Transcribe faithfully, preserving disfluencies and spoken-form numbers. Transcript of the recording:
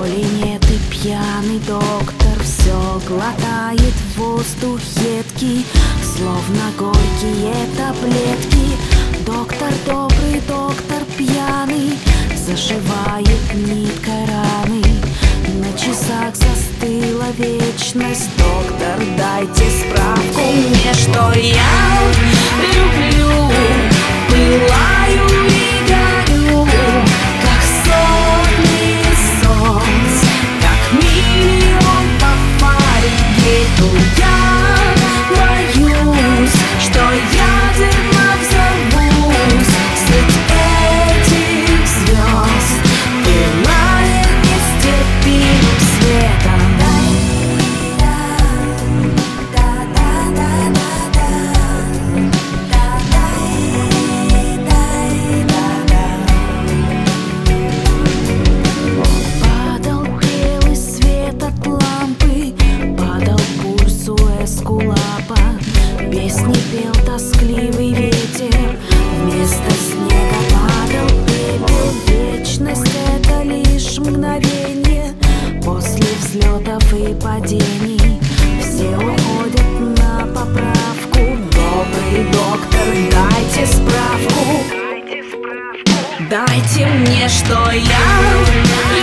Воли нет и пьяный доктор все глотает воздух едкий, словно горькие таблетки. Доктор добрый, доктор пьяный, зашивает ниткой раны. На часах застыла вечность. Доктор, дайте справку мне, что я люблю, пылаю и горю, как сотни солнц, как миллион по Фаренгейту. Я боюсь, что ядерно взорвусь средь этих звезд, пылая нестерпимым светом. Падал белый свет от лампы, падал пульс у Эскулапа. Песни пел тоскливый ветер, вместо снега падал пепел. Вечность — это лишь мгновение после взлетов и падений. Все уходят на поправку. Добрый доктор, дайте справку. Дайте мне, что я